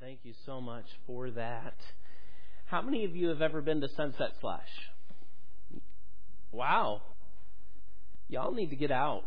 Thank you so much for that. How many of you have ever been to Sunset Slash? Wow. Y'all need to get out.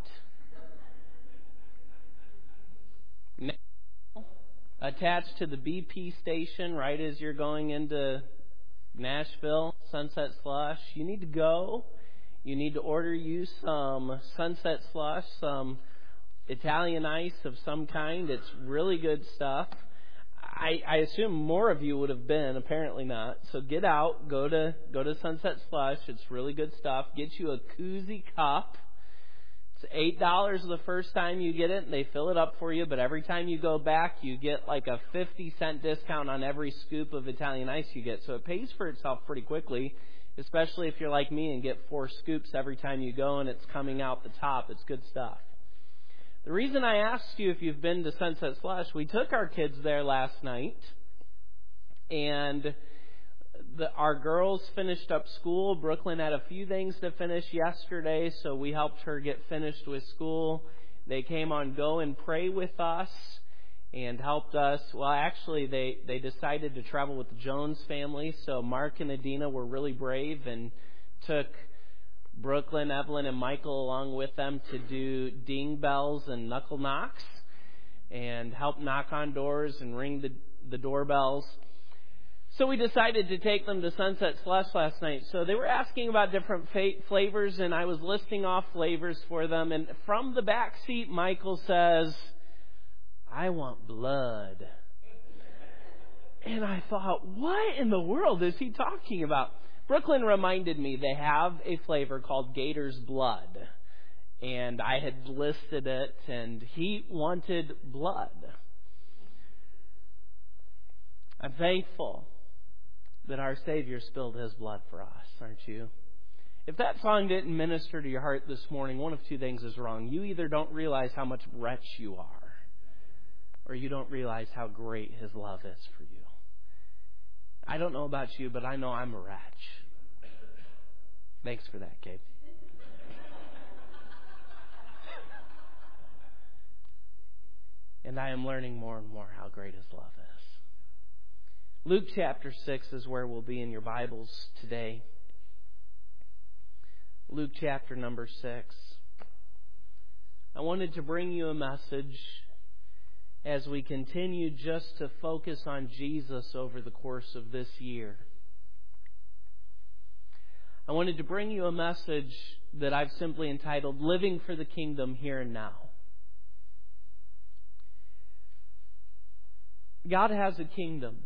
Now, attached to the BP station right as you're going into Nashville, Sunset Slush, you need to go. You need to order you some Sunset Slush, some Italian ice of some kind. It's really good stuff. I assume more of you would have been, apparently not. So get out, go to Sunset Slush. It's really good stuff. Get you a koozie cup. It's $8 the first time you get it, and they fill it up for you. But every time you go back, you get like a 50-cent discount on every scoop of Italian ice you get. So it pays for itself pretty quickly, especially if you're like me and get 4 scoops every time you go, and it's coming out the top. It's good stuff. The reason I asked you if you've been to Sunset Slush, we took our kids there last night, and our girls finished up school. Brooklyn had a few things to finish yesterday, so we helped her get finished with school. They came on Go and Pray with us and helped us. Well, actually, they decided to travel with the Jones family, so Mark and Adina were really brave and took Brooklyn, Evelyn, and Michael along with them to do ding bells and knuckle knocks and help knock on doors and ring the doorbells. So we decided to take them to Sunset Slush last night. So they were asking about different flavors, and I was listing off flavors for them. And from the back seat, Michael says, "I want blood." And I thought, what in the world is he talking about? Brooklyn reminded me they have a flavor called Gator's Blood. And I had listed it, and he wanted blood. I'm thankful that our Savior spilled His blood for us, aren't you? If that song didn't minister to your heart this morning, one of two things is wrong. You either don't realize how much wretch you are, or you don't realize how great His love is for you. I don't know about you, but I know I'm a wretch. Thanks for that, Gabe. And I am learning more and more how great His love is. Luke chapter 6 is where we'll be in your Bibles today. Luke chapter number 6. I wanted to bring you a message as we continue just to focus on Jesus over the course of this year. I wanted to bring you a message that I've simply entitled, Living for the Kingdom Here and Now. God has a kingdom.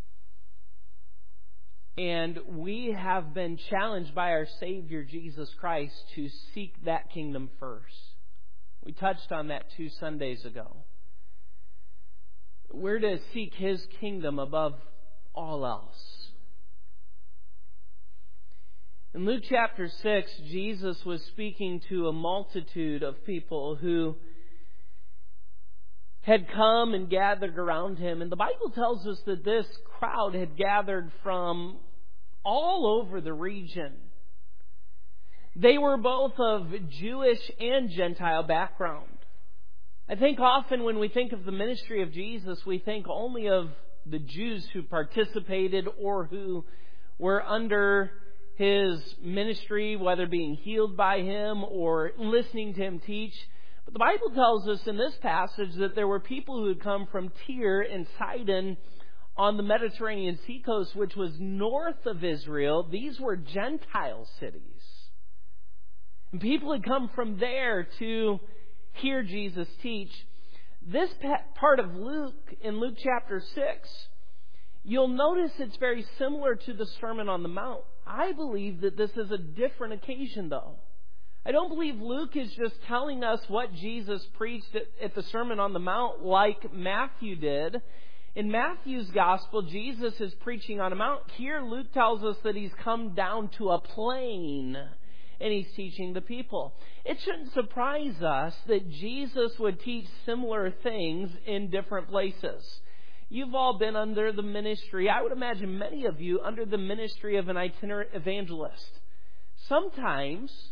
And we have been challenged by our Savior, Jesus Christ, to seek that kingdom first. We touched on that 2 Sundays ago. We're to seek His kingdom above all else. In Luke chapter 6, Jesus was speaking to a multitude of people who had come and gathered around Him. And the Bible tells us that this crowd had gathered from all over the region. They were both of Jewish and Gentile background. I think often when we think of the ministry of Jesus, we think only of the Jews who participated or who were under His ministry, whether being healed by Him or listening to Him teach. But the Bible tells us in this passage that there were people who had come from Tyre and Sidon on the Mediterranean seacoast, which was north of Israel. These were Gentile cities. And people had come from there to hear Jesus teach. This part of Luke, in Luke chapter 6, you'll notice it's very similar to the Sermon on the Mount. I believe that this is a different occasion, though. I don't believe Luke is just telling us what Jesus preached at the Sermon on the Mount like Matthew did. In Matthew's Gospel, Jesus is preaching on a mount. Here, Luke tells us that He's come down to a plain and He's teaching the people. It shouldn't surprise us that Jesus would teach similar things in different places. You've all been under the ministry, I would imagine many of you, under the ministry of an itinerant evangelist. Sometimes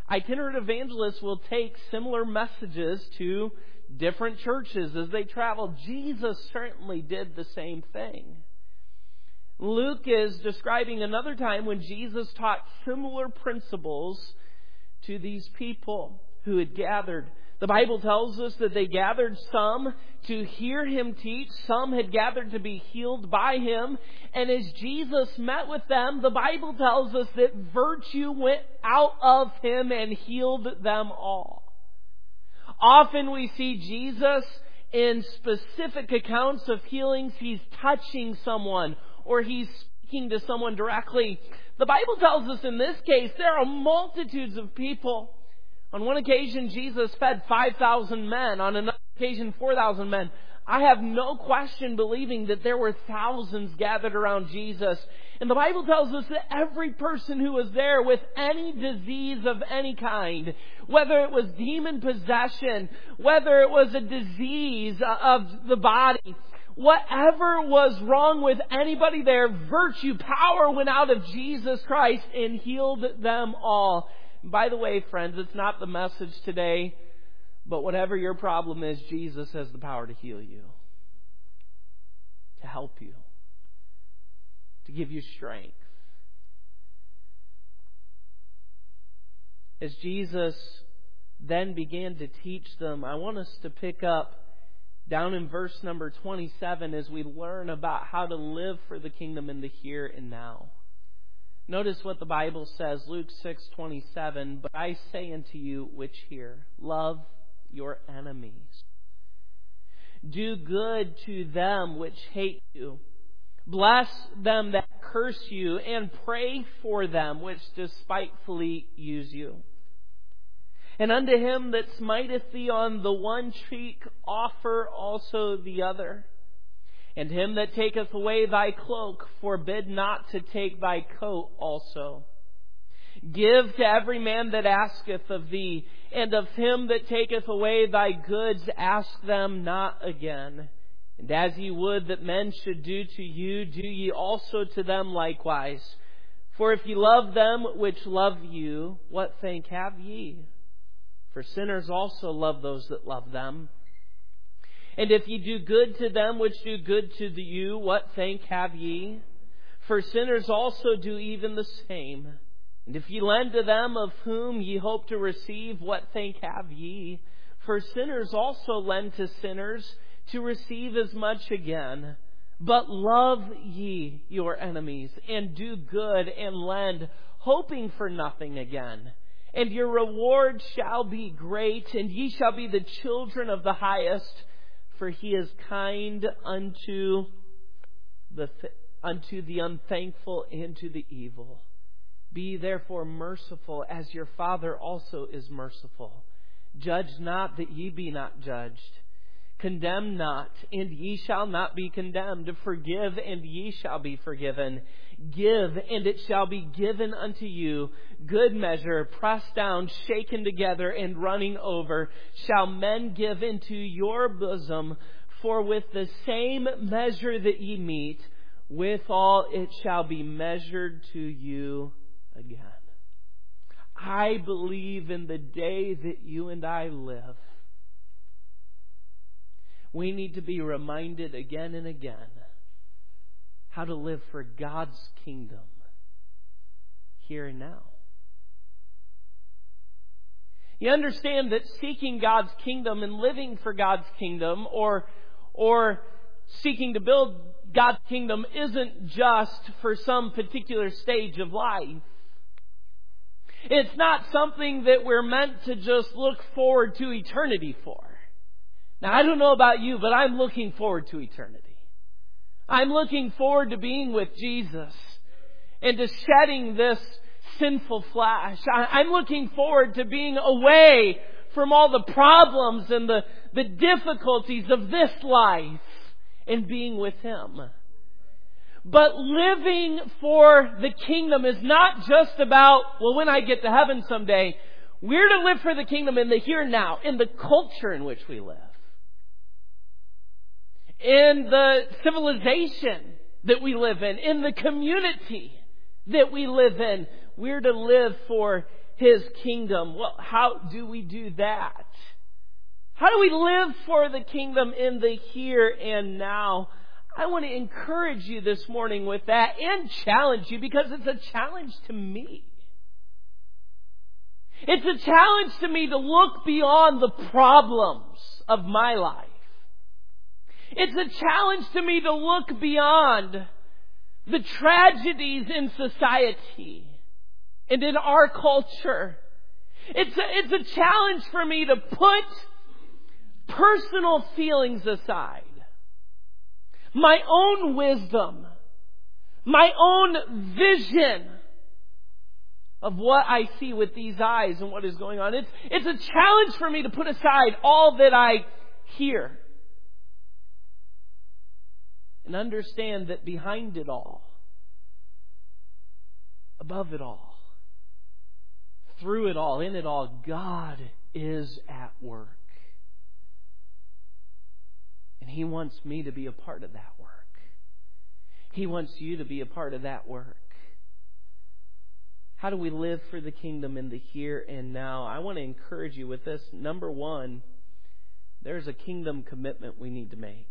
Itinerant evangelists will take similar messages to different churches as they travel. Jesus certainly did the same thing. Luke is describing another time when Jesus taught similar principles to these people who had gathered. The Bible tells us that they gathered some to hear Him teach. Some had gathered to be healed by Him. And as Jesus met with them, the Bible tells us that virtue went out of Him and healed them all. Often we see Jesus in specific accounts of healings. He's touching someone or He's speaking to someone directly. The Bible tells us in this case there are multitudes of people. On one occasion, Jesus fed 5,000 men. On another occasion, 4,000 men. I have no question believing that there were thousands gathered around Jesus. And the Bible tells us that every person who was there with any disease of any kind, whether it was demon possession, whether it was a disease of the body, whatever was wrong with anybody there, virtue, power went out of Jesus Christ and healed them all. By the way, friends, it's not the message today, but whatever your problem is, Jesus has the power to heal you, to help you, to give you strength. As Jesus then began to teach them, I want us to pick up down in verse number 27 as we learn about how to live for the kingdom in the here and now. Notice what the Bible says, Luke 6:27, "But I say unto you which hear, love your enemies. Do good to them which hate you. Bless them that curse you, and pray for them which despitefully use you. And unto him that smiteth thee on the one cheek, offer also the other. And him that taketh away thy cloak, forbid not to take thy coat also. Give to every man that asketh of thee, and of him that taketh away thy goods ask them not again. And as ye would that men should do to you, do ye also to them likewise. For if ye love them which love you, what thank have ye? For sinners also love those that love them. And if ye do good to them which do good to you, what thank have ye? For sinners also do even the same. And if ye lend to them of whom ye hope to receive, what thank have ye? For sinners also lend to sinners to receive as much again. But love ye your enemies, and do good, and lend, hoping for nothing again. And your reward shall be great, and ye shall be the children of the highest, for he is kind unto the unthankful and to the evil. Be therefore merciful, as your Father also is merciful. Judge not, that ye be not judged. Condemn not, and ye shall not be condemned. Forgive, and ye shall be forgiven. Give, and it shall be given unto you. Good measure, pressed down, shaken together, and running over, shall men give into your bosom. For with the same measure that ye meet, withal it shall be measured to you again. I believe in the day that you and I live, we need to be reminded again and again how to live for God's kingdom here and now. You understand that seeking God's kingdom and living for God's kingdom or seeking to build God's kingdom isn't just for some particular stage of life. It's not something that we're meant to just look forward to eternity for. Now, I don't know about you, but I'm looking forward to eternity. I'm looking forward to being with Jesus and to shedding this sinful flesh. I'm looking forward to being away from all the problems and the difficulties of this life and being with Him. But living for the kingdom is not just about, well, when I get to heaven someday. We're to live for the kingdom in the here and now, in the culture in which we live, in the civilization that we live in the community that we live in. We're to live for His kingdom. Well, how do we do that? How do we live for the kingdom in the here and now? I want to encourage you this morning with that and challenge you, because it's a challenge to me. It's a challenge to me to look beyond the problems of my life. It's a challenge to me to look beyond the tragedies in society and in our culture. It's a challenge for me to put personal feelings aside, my own wisdom, my own vision of what I see with these eyes and what is going on. It's a challenge for me to put aside all that I hear and understand that behind it all, above it all, through it all, in it all, God is at work. And He wants me to be a part of that work. He wants you to be a part of that work. How do we live for the kingdom in the here and now? I want to encourage you with this. Number one, there's a kingdom commitment we need to make.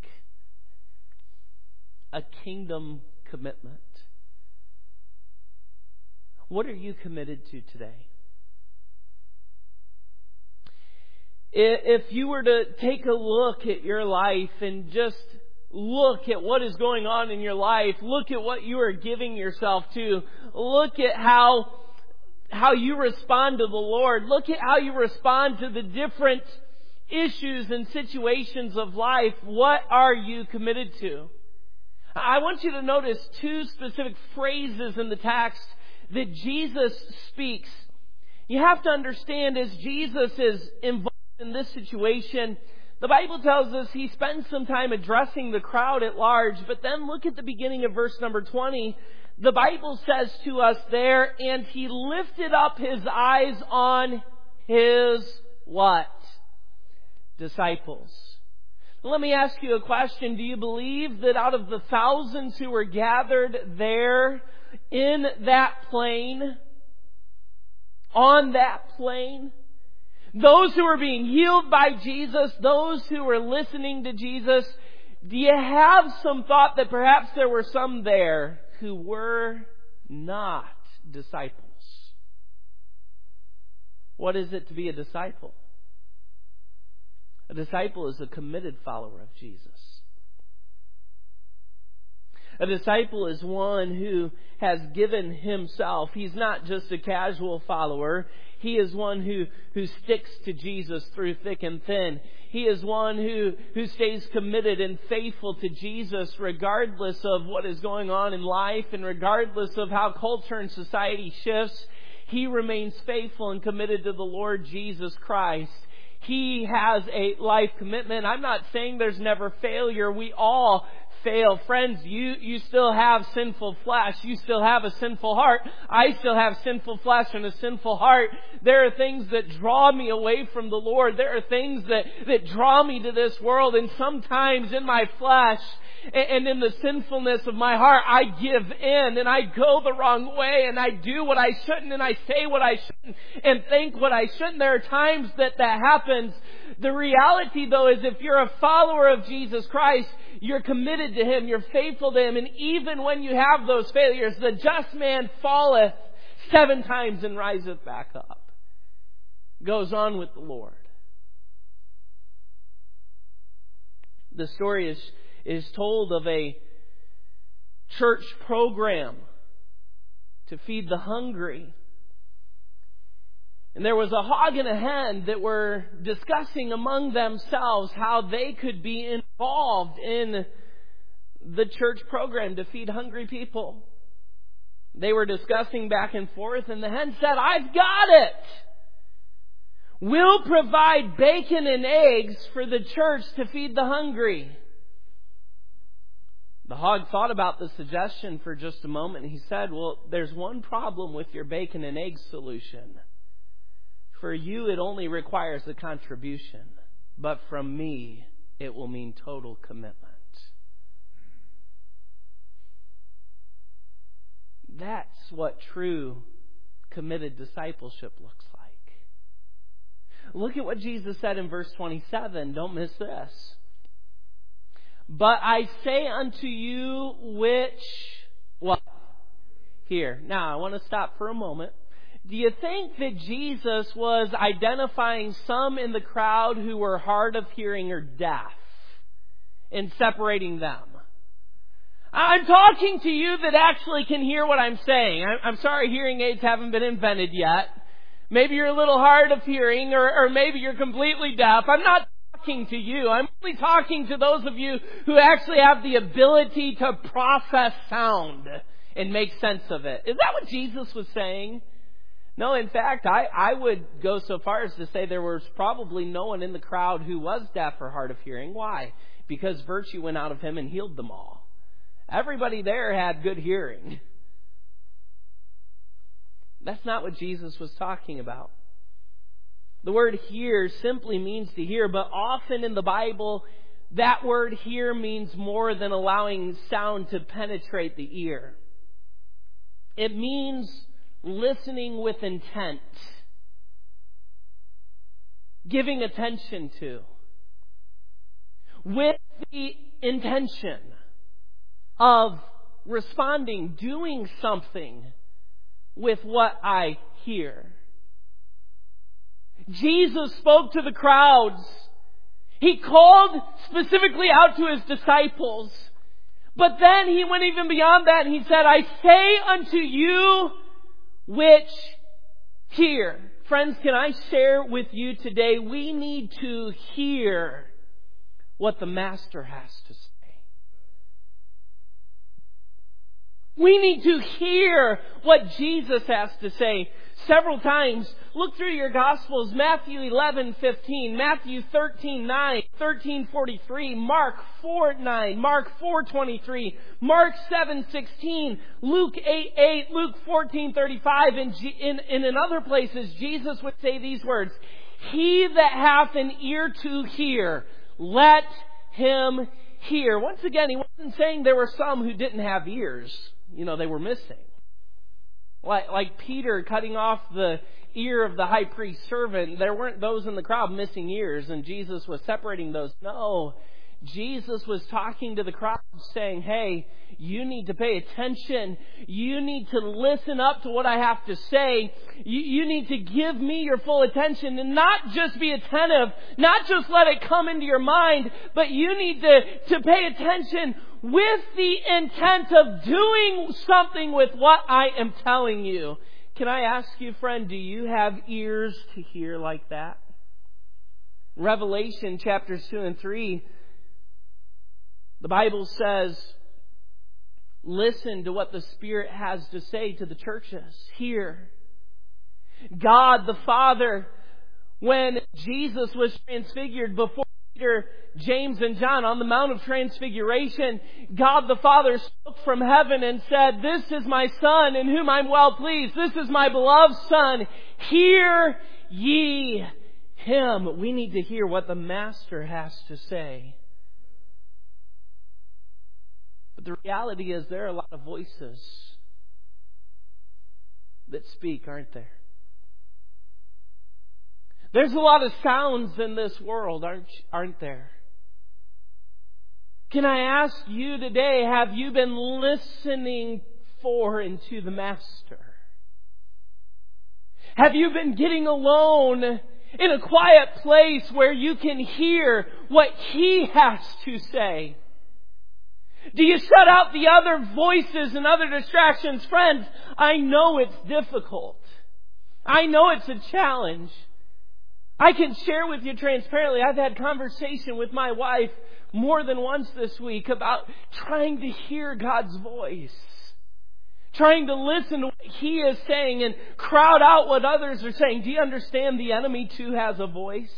A kingdom commitment. What are you committed to today? If you were to take a look at your life and just look at what is going on in your life, look at what you are giving yourself to, look at how you respond to the Lord, look at how you respond to the different issues and situations of life, what are you committed to? I want you to notice two specific phrases in the text that Jesus speaks. You have to understand, as Jesus is involved in this situation, the Bible tells us He spends some time addressing the crowd at large, but then look at the beginning of verse number 20. The Bible says to us there, and He lifted up His eyes on His what? Disciples. Let me ask you a question. Do you believe that out of the thousands who were gathered there in that plain, on that plain, those who were being healed by Jesus, those who were listening to Jesus, do you have some thought that perhaps there were some there who were not disciples? What is it to be a disciple? A disciple is a committed follower of Jesus. A disciple is one who has given himself. He's not just a casual follower. He is one who sticks to Jesus through thick and thin. He is one who stays committed and faithful to Jesus regardless of what is going on in life and regardless of how culture and society shifts. He remains faithful and committed to the Lord Jesus Christ. He has a life commitment. I'm not saying there's never failure. We all fail. Friends, you still have sinful flesh. You still have a sinful heart. I still have sinful flesh and a sinful heart. There are things that draw me away from the Lord. There are things that draw me to this world. And sometimes in my flesh and in the sinfulness of my heart, I give in and I go the wrong way and I do what I shouldn't and I say what I shouldn't and think what I shouldn't. There are times that happens. The reality, though, is if you're a follower of Jesus Christ, you're committed to Him, you're faithful to Him, and even when you have those failures, the just man falleth 7 times and riseth back up. Goes on with the Lord. The story is told of a church program to feed the hungry. And there was a hog and a hen that were discussing among themselves how they could be involved in the church program to feed hungry people. They were discussing back and forth, and the hen said, "I've got it! We'll provide bacon and eggs for the church to feed the hungry." The hog thought about the suggestion for just a moment, and he said, "Well, there's one problem with your bacon and eggs solution. For you, it only requires a contribution. But from me, it will mean total commitment." That's what true committed discipleship looks like. Look at what Jesus said in verse 27. Don't miss this. But I say unto you which... What? Hear. Now, I want to stop for a moment. Do you think that Jesus was identifying some in the crowd who were hard of hearing or deaf and separating them? I'm talking to you that actually can hear what I'm saying. I'm sorry hearing aids haven't been invented yet. Maybe you're a little hard of hearing or maybe you're completely deaf. I'm not talking to you. I'm only talking to those of you who actually have the ability to process sound and make sense of it. Is that what Jesus was saying? No, in fact, I would go so far as to say there was probably no one in the crowd who was deaf or hard of hearing. Why? Because virtue went out of him and healed them all. Everybody there had good hearing. That's not what Jesus was talking about. The word hear simply means to hear, but often in the Bible, that word hear means more than allowing sound to penetrate the ear. It means listening with intent, giving attention to, with the intention of responding, doing something with what I hear. Jesus spoke to the crowds. He called specifically out to His disciples. But then He went even beyond that and He said, I say unto you which hear. Friends, can I share with you today, we need to hear what the Master has to say. We need to hear what Jesus has to say. Several times, look through your Gospels, Matthew 11:15, Matthew 13:9, 13:43, Mark 4:9, Mark 4:23, Mark 7:16, Luke 8:8, Luke 14:35, and in other places, Jesus would say these words, He that hath an ear to hear, let him hear. Once again, He wasn't saying there were some who didn't have ears. They were missing. Like Peter cutting off the ear of the high priest's servant, there weren't those in the crowd missing ears, and Jesus was separating those. No, Jesus was talking to the crowd saying, hey, you need to pay attention. You need to listen up to what I have to say. You need to give me your full attention and not just be attentive, not just let it come into your mind, but you need to pay attention with the intent of doing something with what I am telling you. Can I ask you, friend, do you have ears to hear like that? Revelation chapters 2 and 3, the Bible says, listen to what the Spirit has to say to the churches. Hear. God the Father, when Jesus was transfigured before Peter, James, and John on the Mount of Transfiguration, God the Father spoke from heaven and said, This is my Son in whom I'm well pleased. This is my beloved Son. Hear ye Him. We need to hear what the Master has to say. But the reality is there are a lot of voices that speak, aren't there? There's a lot of sounds in this world, aren't there? Can I ask you today, have you been listening for and to the Master? Have you been getting alone in a quiet place where you can hear what He has to say? Do you shut out the other voices and other distractions? Friends, I know it's difficult. I know it's a challenge. I can share with you transparently, I've had conversation with my wife more than once this week about trying to hear God's voice. Trying to listen to what He is saying and crowd out what others are saying. Do you understand the enemy too has a voice?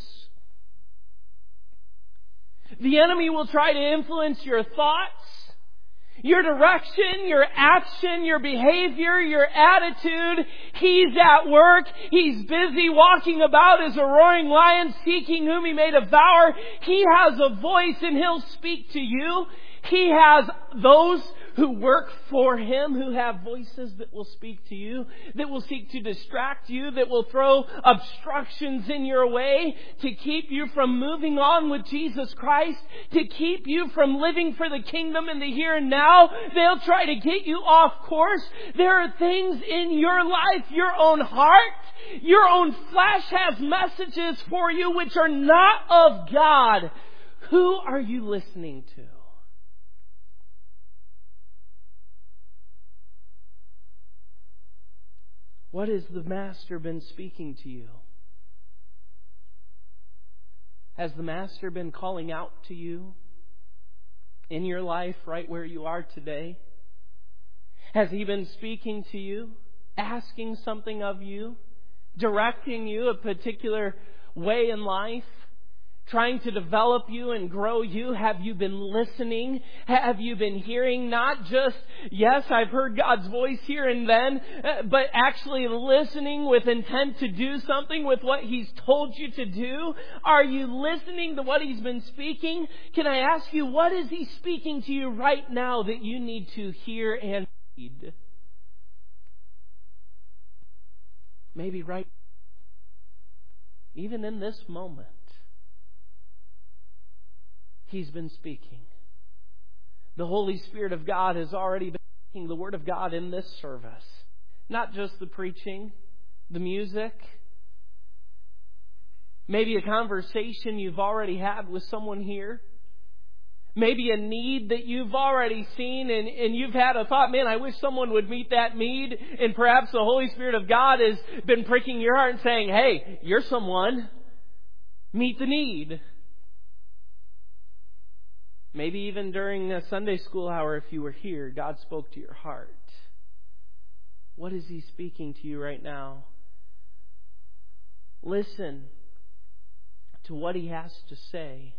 The enemy will try to influence your thoughts, your direction, your action, your behavior, your attitude. He's at work. He's busy walking about as a roaring lion, seeking whom He may devour. He has a voice and He'll speak to you. He has those who work for Him, who have voices that will speak to you, that will seek to distract you, that will throw obstructions in your way to keep you from moving on with Jesus Christ, to keep you from living for the kingdom in the here and now. They'll try to get you off course. There are things in your life, your own heart, your own flesh has messages for you which are not of God. Who are you listening to? What has the Master been speaking to you? Has the Master been calling out to you in your life right where you are today? Has He been speaking to you, asking something of you, directing you a particular way in life, trying to develop you and grow you? Have you been listening? Have you been hearing? Not just, yes, I've heard God's voice here and then, but actually listening with intent to do something with what He's told you to do? Are you listening to what He's been speaking? Can I ask you, what is He speaking to you right now that you need to hear and heed? Maybe right, even in this moment, He's been speaking. The Holy Spirit of God has already been speaking the Word of God in this service. Not just the preaching, the music. Maybe a conversation you've already had with someone here. Maybe a need that you've already seen and you've had a thought, man, I wish someone would meet that need. And perhaps the Holy Spirit of God has been pricking your heart and saying, hey, you're someone. Meet the need. Maybe even during a Sunday school hour, if you were here, God spoke to your heart. What is He speaking to you right now? Listen to what He has to say.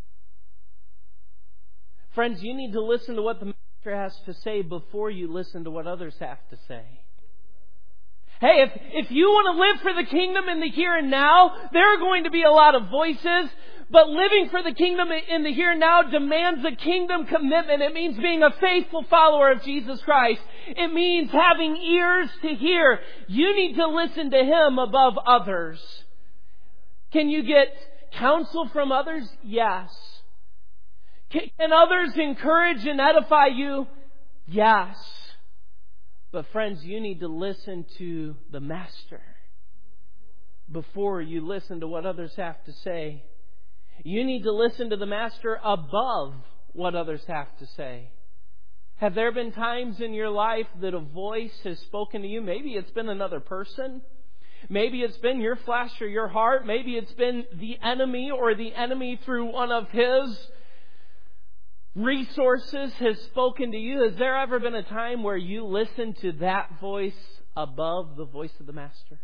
Friends, you need to listen to what the Master has to say before you listen to what others have to say. Hey, if you want to live for the kingdom in the here and now, there are going to be a lot of voices. But living for the kingdom in the here and now demands a kingdom commitment. It means being a faithful follower of Jesus Christ. It means having ears to hear. You need to listen to Him above others. Can you get counsel from others? Yes. Can others encourage and edify you? Yes. But friends, you need to listen to the Master before you listen to what others have to say. You need to listen to the Master above what others have to say. Have there been times in your life that a voice has spoken to you? Maybe it's been another person. Maybe it's been your flesh or your heart. Maybe it's been the enemy, or the enemy through one of his resources has spoken to you. Has there ever been a time where you listened to that voice above the voice of the Master?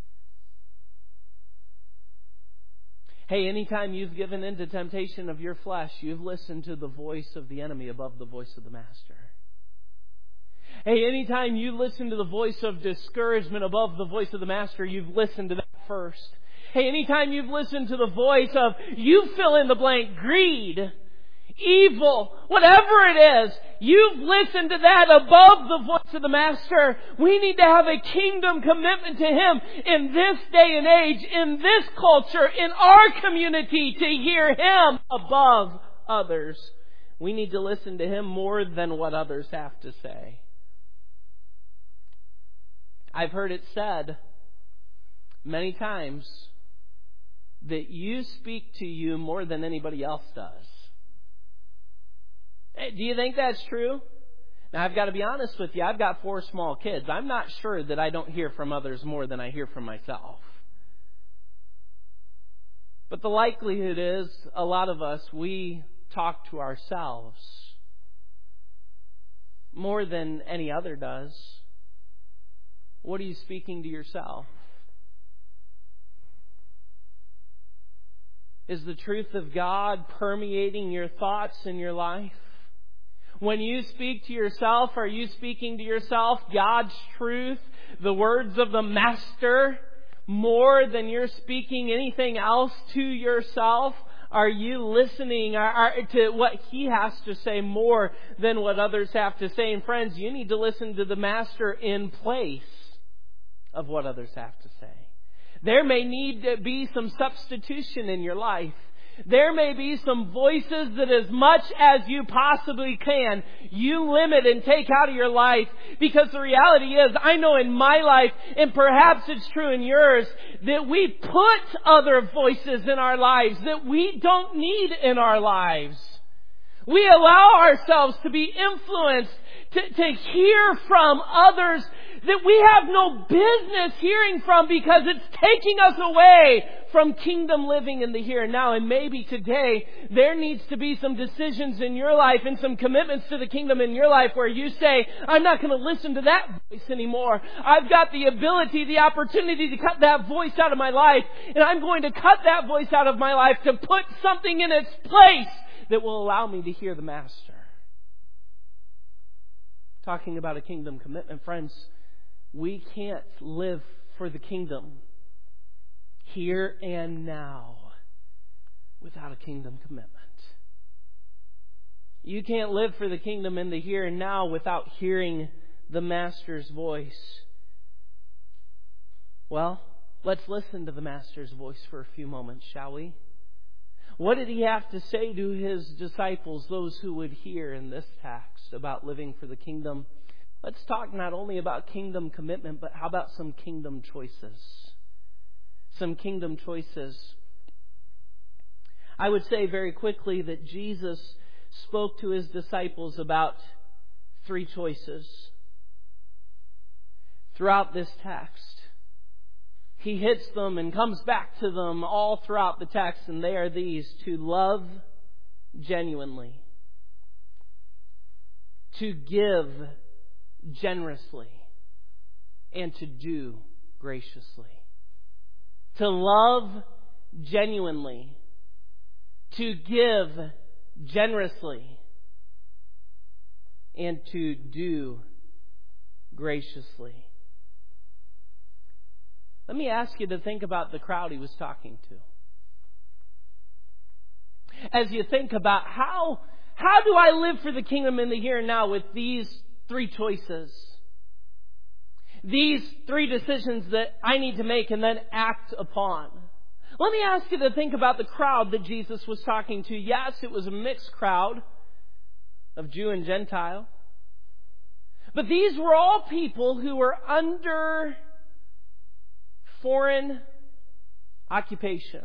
Hey, anytime you've given in to temptation of your flesh, you've listened to the voice of the enemy above the voice of the Master. Hey, anytime you listen to the voice of discouragement above the voice of the Master, you've listened to that first. Hey, anytime you've listened to the voice of, you fill in the blank, greed, evil, whatever it is, you've listened to that above the voice of the Master. We need to have a kingdom commitment to Him in this day and age, in this culture, in our community, to hear Him above others. We need to listen to Him more than what others have to say. I've heard it said many times that you speak to you more than anybody else does. Do you think that's true? Now, I've got to be honest with you. I've got 4 small kids. I'm not sure that I don't hear from others more than I hear from myself. But the likelihood is, a lot of us, we talk to ourselves more than any other does. What are you speaking to yourself? Is the truth of God permeating your thoughts in your life? When you speak to yourself, are you speaking to yourself God's truth, the words of the Master, more than you're speaking anything else to yourself? Are you listening to what He has to say more than what others have to say? And friends, you need to listen to the Master in place of what others have to say. There may need to be some substitution in your life. There may be some voices that as much as you possibly can, you limit and take out of your life. Because the reality is, I know in my life, and perhaps it's true in yours, that we put other voices in our lives that we don't need in our lives. We allow ourselves to be influenced, to hear from others that we have no business hearing from, because it's taking us away from kingdom living in the here and now. And maybe today there needs to be some decisions in your life and some commitments to the kingdom in your life where you say, I'm not going to listen to that voice anymore. I've got the ability, the opportunity to cut that voice out of my life, and I'm going to cut that voice out of my life to put something in its place that will allow me to hear the Master. Talking about a kingdom commitment, friends, we can't live for the kingdom here and now without a kingdom commitment. You can't live for the kingdom in the here and now without hearing the Master's voice. Well, let's listen to the Master's voice for a few moments, shall we? What did He have to say to His disciples, those who would hear in this text about living for the kingdom? Let's talk not only about kingdom commitment, but how about some kingdom choices? Some kingdom choices. I would say very quickly that Jesus spoke to His disciples about 3 choices. Throughout this text, He hits them and comes back to them all throughout the text, and they are these: to love genuinely, to give generously, and to do graciously. To love genuinely, to give generously, and to do graciously. Let me ask you to think about the crowd He was talking to. As you think about how do I live for the kingdom in the here and now with these 3 choices? These 3 decisions that I need to make and then act upon. Let me ask you to think about the crowd that Jesus was talking to. Yes, it was a mixed crowd of Jew and Gentile. But these were all people who were under foreign occupation.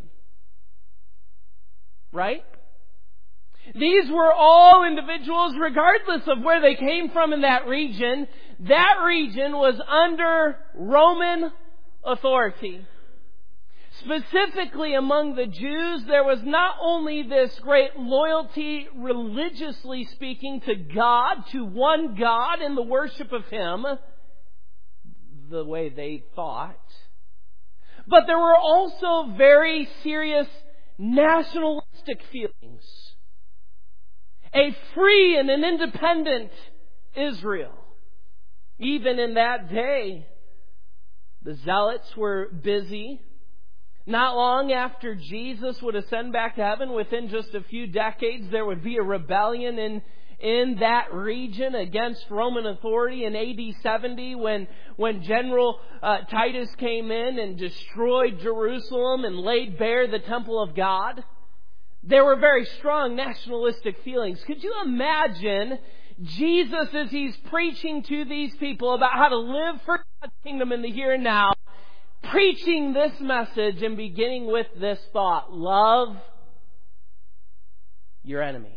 Right? These were all individuals, regardless of where they came from in that region. That region was under Roman authority. Specifically among the Jews, there was not only this great loyalty, religiously speaking, to God, to one God and the worship of Him, the way they thought, but there were also very serious nationalistic feelings. A free and an independent Israel. Even in that day, the Zealots were busy. Not long after Jesus would ascend back to heaven, within just a few decades, there would be a rebellion in that region against Roman authority in AD 70 when General Titus came in and destroyed Jerusalem and laid bare the temple of God. There were very strong nationalistic feelings. Could you imagine Jesus, as He's preaching to these people about how to live for God's kingdom in the here and now, preaching this message and beginning with this thought: love your enemy.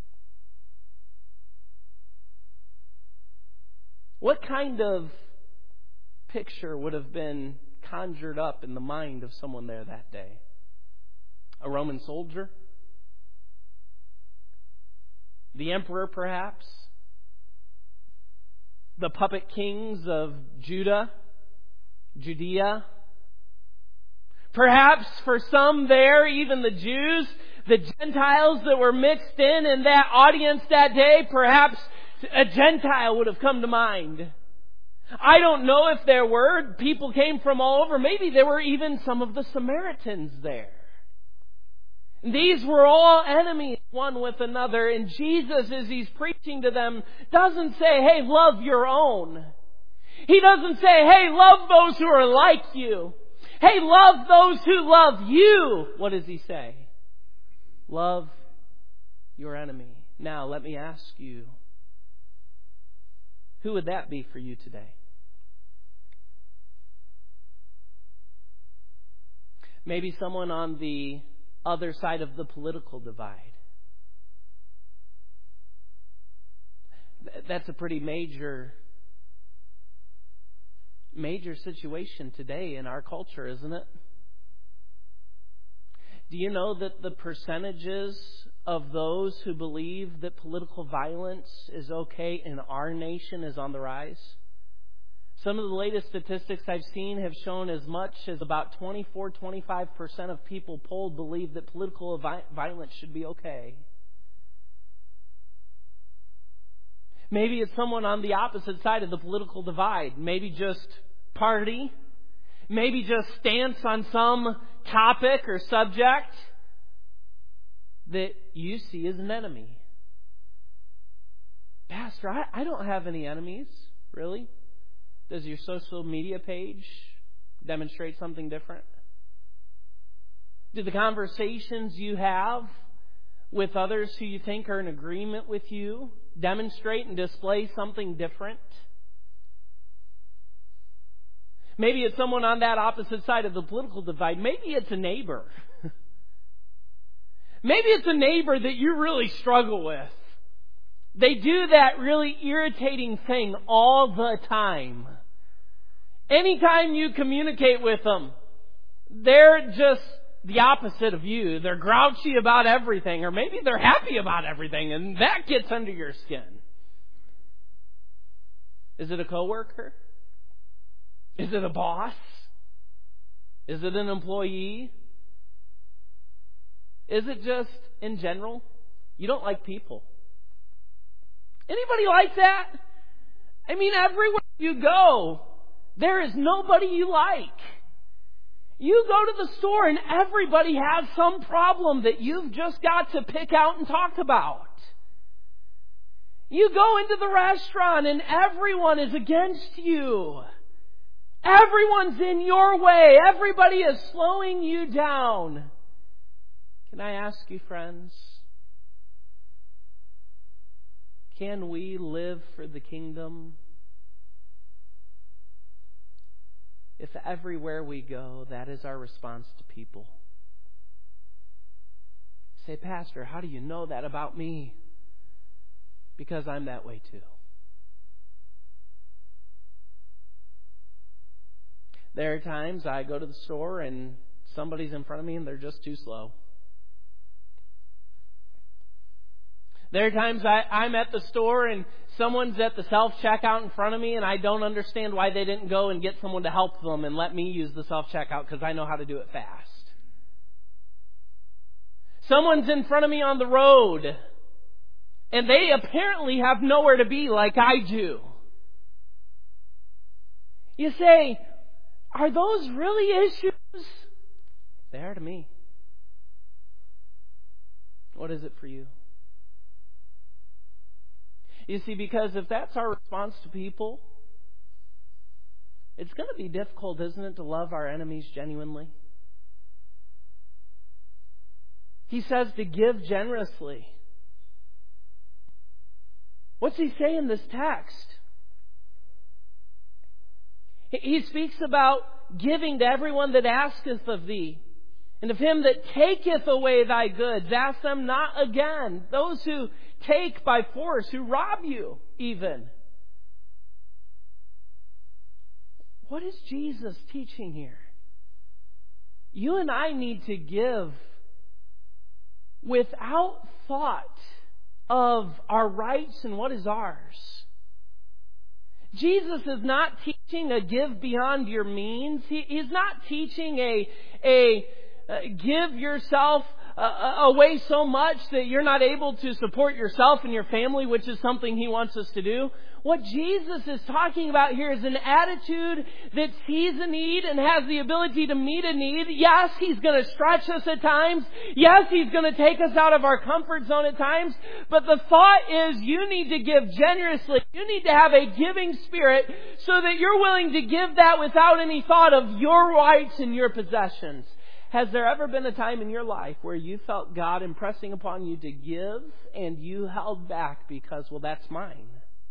What kind of picture would have been conjured up in the mind of someone there that day? A Roman soldier? The emperor, perhaps? The puppet kings of Judea? Perhaps for some there, even the Jews, the Gentiles that were mixed in that audience that day, perhaps a Gentile would have come to mind. I don't know if there were. People came from all over. Maybe there were even some of the Samaritans there. These were all enemies one with another. And Jesus, as He's preaching to them, doesn't say, hey, love your own. He doesn't say, hey, love those who are like you. Hey, love those who love you. What does He say? Love your enemy. Now, let me ask you, who would that be for you today? Maybe someone on the other side of the political divide. That's a pretty major situation today in our culture, isn't it? Do you know that the percentages of those who believe that political violence is okay in our nation is on the rise? Some of the latest statistics I've seen have shown as much as about 24-25% of people polled believe that political violence should be okay. Maybe it's someone on the opposite side of the political divide. Maybe just party. Maybe just stance on some topic or subject that you see as an enemy. Pastor, I don't have any enemies, really. Does your social media page demonstrate something different? Do the conversations you have with others who you think are in agreement with you demonstrate and display something different? Maybe it's someone on that opposite side of the political divide. Maybe it's a neighbor. Maybe it's a neighbor that you really struggle with. They do that really irritating thing all the time. Anytime you communicate with them, they're just the opposite of you. They're grouchy about everything, or maybe they're happy about everything, and that gets under your skin. Is it a coworker? Is it a boss? Is it an employee? Is it just in general? You don't like people. Anybody like that? I mean, everywhere you go, there is nobody you like. You go to the store and everybody has some problem that you've just got to pick out and talk about. You go into the restaurant and everyone is against you. Everyone's in your way. Everybody is slowing you down. Can I ask you, friends, can we live for the kingdom if everywhere we go, that is our response to people? Say, Pastor, how do you know that about me? Because I'm that way too. There are times I go to the store and somebody's in front of me and they're just too slow. There are times I'm at the store and someone's at the self-checkout in front of me and I don't understand why they didn't go and get someone to help them and let me use the self-checkout because I know how to do it fast. Someone's in front of me on the road and they apparently have nowhere to be like I do. You say, are those really issues? They are to me. What is it for you? You see, because if that's our response to people, it's going to be difficult, isn't it, to love our enemies genuinely? He says to give generously. What's he say in this text? He speaks about giving to everyone that asketh of thee. And of him that taketh away thy goods, ask them not again. Those who take by force, who rob you even. What is Jesus teaching here? You and I need to give without thought of our rights and what is ours. Jesus is not teaching a give beyond your means. He's not teaching a give yourself away so much that you're not able to support yourself and your family, which is something He wants us to do. What Jesus is talking about here is an attitude that sees a need and has the ability to meet a need. Yes, He's going to stretch us at times. Yes, He's going to take us out of our comfort zone at times. But the thought is you need to give generously. You need to have a giving spirit so that you're willing to give that without any thought of your rights and your possessions. Has there ever been a time in your life where you felt God impressing upon you to give and you held back because, well, that's mine?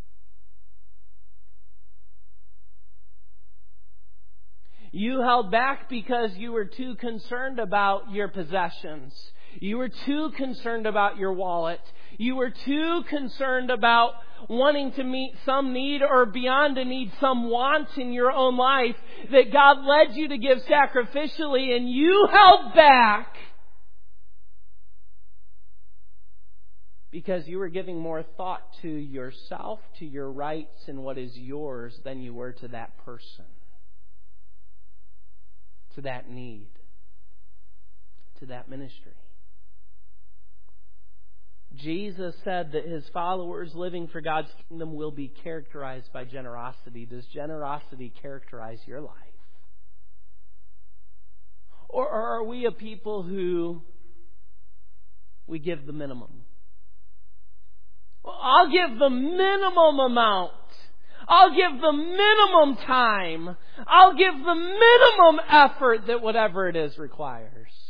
You held back because you were too concerned about your possessions. You were too concerned about your wallet. You were too concerned about wanting to meet some need or beyond a need, some want in your own life that God led you to give sacrificially, and you held back because you were giving more thought to yourself, to your rights, and what is yours than you were to that person, to that need, to that ministry. Jesus said that His followers living for God's kingdom will be characterized by generosity. Does generosity characterize your life? Or are we a people who we give the minimum? Well, I'll give the minimum amount. I'll give the minimum time. I'll give the minimum effort that whatever it is requires.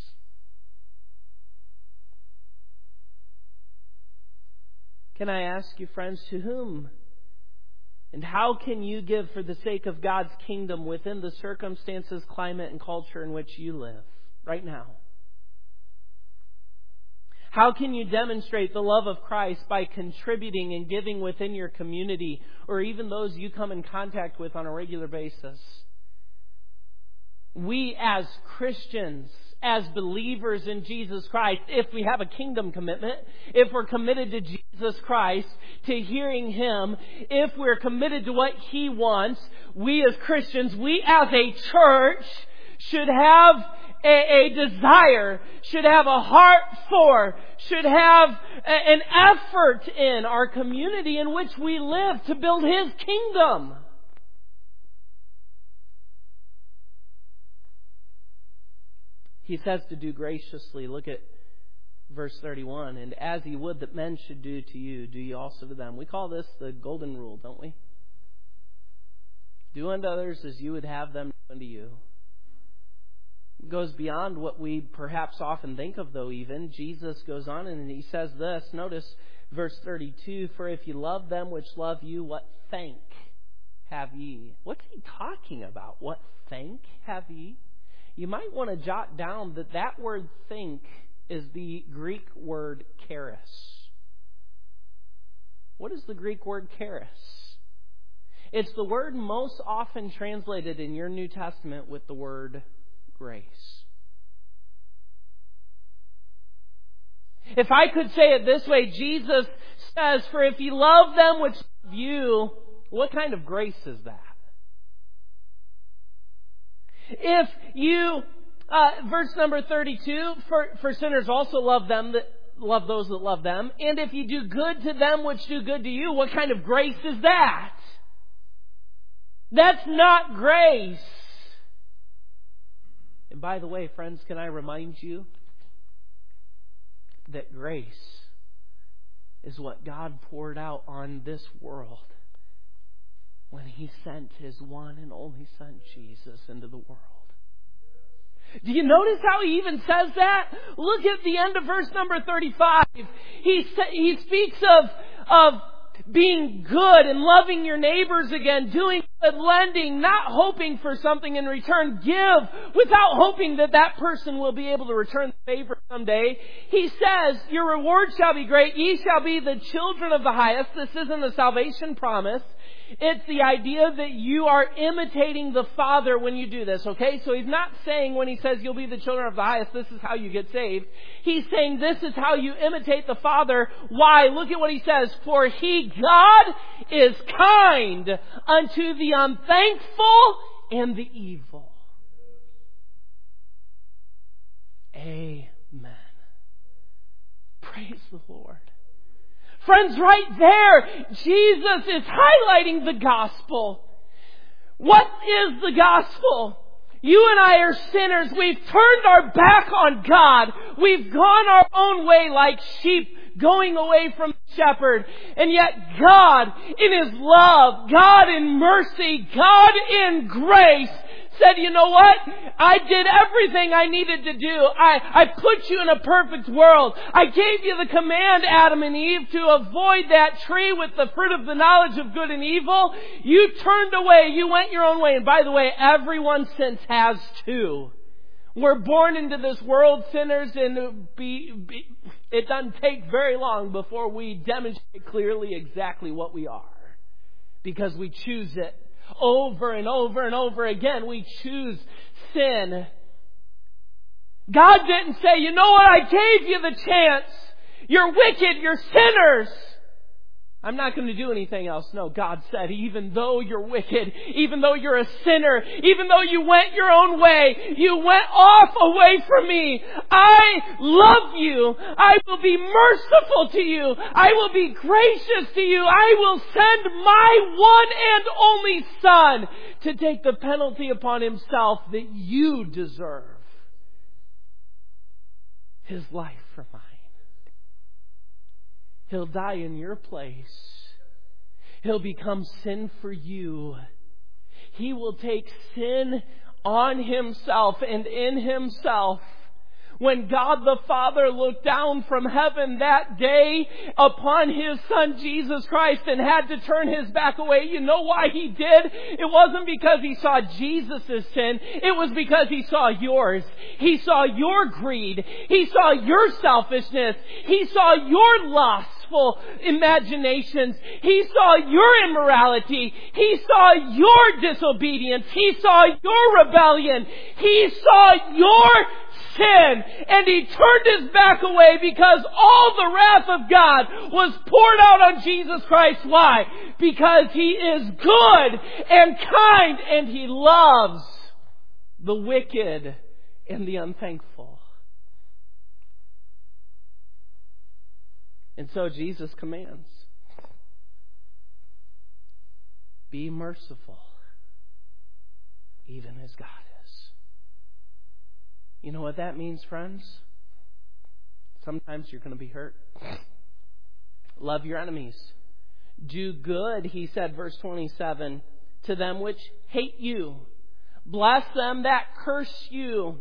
Can I ask you, friends, to whom and how can you give for the sake of God's kingdom within the circumstances, climate, and culture in which you live right now? How can you demonstrate the love of Christ by contributing and giving within your community or even those you come in contact with on a regular basis? We as Christians, as believers in Jesus Christ, if we have a kingdom commitment, if we're committed to Jesus Christ, to hearing Him, if we're committed to what He wants, we as Christians, we as a church should have a desire, should have a heart for, should have an effort in our community in which we live to build His kingdom. He says to do graciously. Look at verse 31. And as He would that men should do to you, do you also to them. We call this the golden rule, don't we? Do unto others as you would have them do unto you. It goes beyond what we perhaps often think of, though, even. Jesus goes on and He says this. Notice verse 32. For if you love them which love you, what thank have ye? What's He talking about? What thank have ye? You might want to jot down that word think is the Greek word charis. What is the Greek word charis? It's the word most often translated in your New Testament with the word grace. If I could say it this way, Jesus says, for if you love them which love you, what kind of grace is that? If you, verse number 32, for sinners also love them that love those that love them. And if you do good to them which do good to you, what kind of grace is that? That's not grace. And by the way, friends, can I remind you that grace is what God poured out on this world when He sent His one and only Son, Jesus, into the world. Do you notice how He even says that? Look at the end of verse number 35. He speaks of being good and loving your neighbors again, doing good, lending, not hoping for something in return. Give without hoping that that person will be able to return the favor someday. He says, your reward shall be great. Ye shall be the children of the highest. This isn't a salvation promise. It's the idea that you are imitating the Father when you do this, okay? So He's not saying when He says you'll be the children of the highest, this is how you get saved. He's saying this is how you imitate the Father. Why? Look at what He says. For He, God, is kind unto the unthankful and the evil. Amen. Praise the Lord. Friends, right there, Jesus is highlighting the gospel. What is the gospel? You and I are sinners. We've turned our back on God. We've gone our own way like sheep going away from the shepherd. And yet God, in His love, God in mercy, God in grace, said, you know what? I did everything I needed to do. I put you in a perfect world. I gave you the command, Adam and Eve, to avoid that tree with the fruit of the knowledge of good and evil. You turned away. You went your own way. And by the way, everyone since has too. We're born into this world sinners, and it doesn't take very long before we demonstrate clearly exactly what we are. Because we choose it. Over and over and over again, we choose sin. God didn't say, you know what, I gave you the chance. You're wicked, you're sinners. I'm not going to do anything else. No, God said, even though you're wicked, even though you're a sinner, even though you went your own way, you went off away from me, I love you. I will be merciful to you. I will be gracious to you. I will send my one and only Son to take the penalty upon Himself that you deserve. His life for mine. He'll die in your place. He'll become sin for you. He will take sin on Himself and in Himself. When God the Father looked down from heaven that day upon His Son Jesus Christ and had to turn His back away, you know why He did? It wasn't because He saw Jesus' sin. It was because He saw yours. He saw your greed. He saw your selfishness. He saw your lustful imaginations. He saw your immorality. He saw your disobedience. He saw your rebellion. He saw your sin, and He turned His back away because all the wrath of God was poured out on Jesus Christ. Why? Because He is good and kind, and He loves the wicked and the unthankful. And so Jesus commands, be merciful, even as God is. You know what that means, friends? Sometimes you're going to be hurt. Love your enemies. Do good, He said, verse 27, to them which hate you. Bless them that curse you.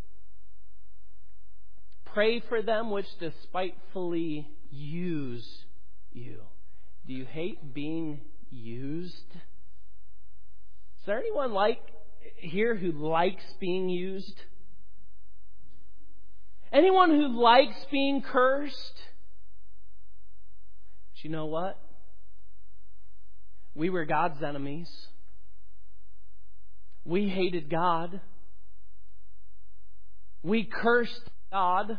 Pray for them which despitefully use you. Do you hate being used? Is there anyone here who likes being used? Anyone who likes being cursed? But you know what? We were God's enemies. We hated God. We cursed God.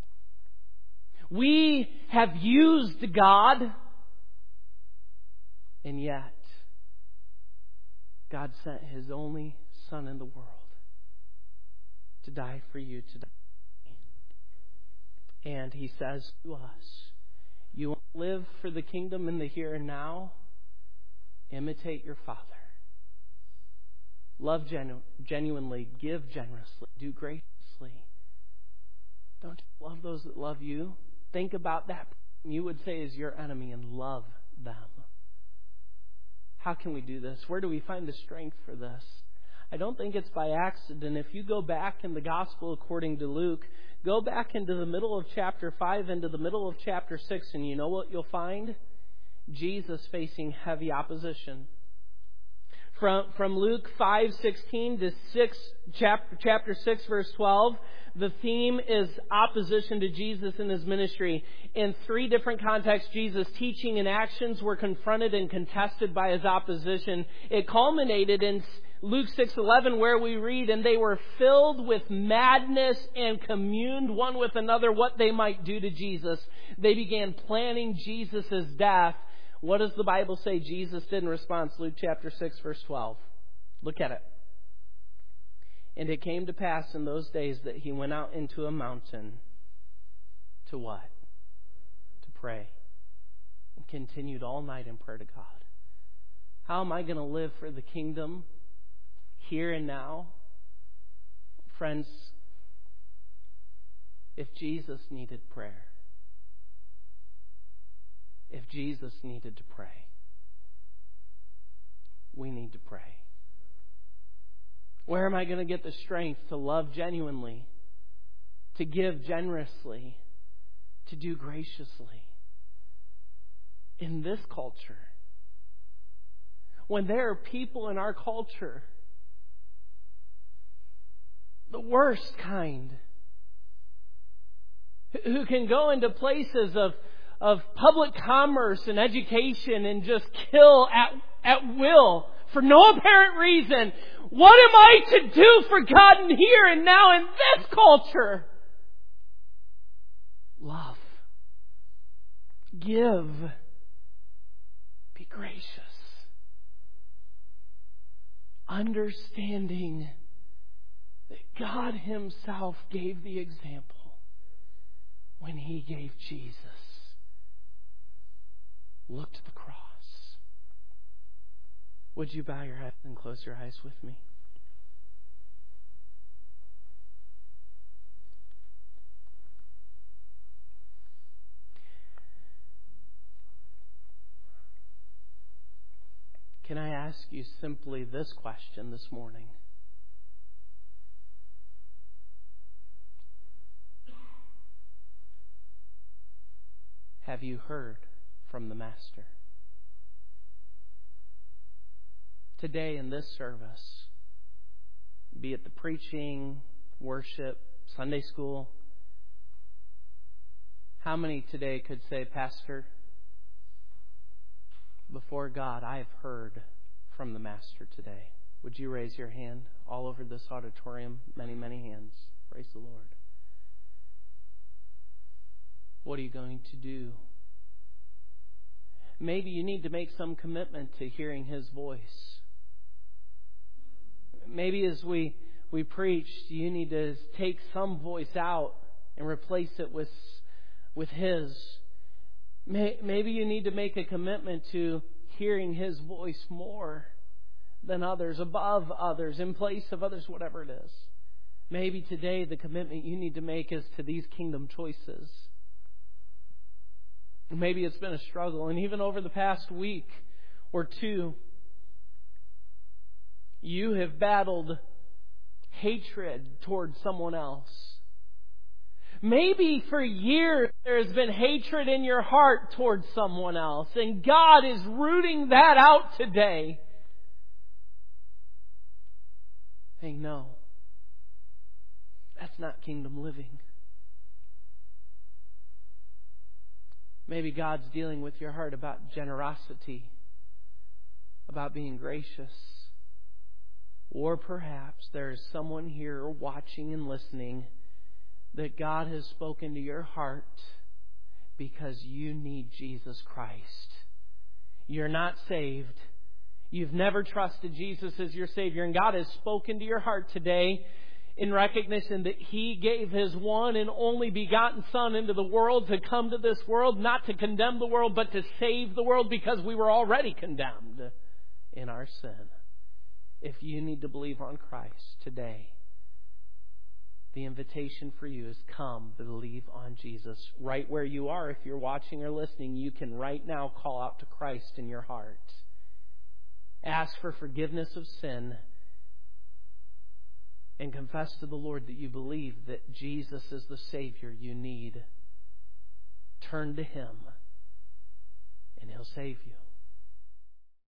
We have used God. And yet, God sent His only Son in the world to die for you, to die. And He says to us, you want to live for the kingdom in the here and now? Imitate your Father. Love genuinely. Give generously. Do graciously. Don't you love those that love you? Think about that person you would say is your enemy and love them. How can we do this? Where do we find the strength for this? I don't think it's by accident. If you go back in the Gospel according to Luke, go back into the middle of chapter 5, into the middle of chapter 6, and you know what you'll find? Jesus facing heavy opposition. From Luke 5:16 to chapter 6, verse 12, the theme is opposition to Jesus in His ministry. In 3 different contexts, Jesus' teaching and actions were confronted and contested by His opposition. It culminated in Luke 6:11, where we read, and they were filled with madness and communed one with another what they might do to Jesus. They began planning Jesus' death. What does the Bible say Jesus did in response? Luke chapter 6, verse 12. Look at it. And it came to pass in those days that He went out into a mountain to what? pray and continued all night in prayer to God. How am I going to live for the kingdom here and now? Friends, if Jesus needed prayer, if Jesus needed to pray, we need to pray. Where am I going to get the strength to love genuinely, to give generously, to do graciously? In this culture, when there are people in our culture, the worst kind, who can go into places of public commerce and education and just kill at will for no apparent reason. What am I to do for God in here and now in this culture? Love. Give. Be gracious. Understanding that God Himself gave the example when He gave Jesus. Look to the cross. Would you bow your head and close your eyes with me? Can I ask you simply this question this morning? Have you heard from the Master? Today in this service, be it the preaching, worship, Sunday school, how many today could say, Pastor, before God, I have heard from the Master today? Would you raise your hand? All over this auditorium, many, many hands. Praise the Lord. What are you going to do? Maybe you need to make some commitment to hearing His voice. Maybe as we preached, you need to take some voice out and replace it with His. Maybe you need to make a commitment to hearing His voice more than others, above others, in place of others, whatever it is. Maybe today the commitment you need to make is to these kingdom choices. Maybe it's been a struggle, and even over the past week or two, you have battled hatred towards someone else. Maybe for years there has been hatred in your heart towards someone else, and God is rooting that out today. Hey, no, that's not kingdom living. Maybe God's dealing with your heart about generosity, about being gracious. Or perhaps there is someone here watching and listening that God has spoken to your heart because you need Jesus Christ. You're not saved. You've never trusted Jesus as your Savior, and God has spoken to your heart today in recognition that He gave His one and only begotten Son into the world to come to this world, not to condemn the world, but to save the world, because we were already condemned in our sin. If you need to believe on Christ today, the invitation for you is come, believe on Jesus. Right where you are, if you're watching or listening, you can right now call out to Christ in your heart. Ask for forgiveness of sin and confess to the Lord that you believe that Jesus is the Savior you need. Turn to Him and He'll save you.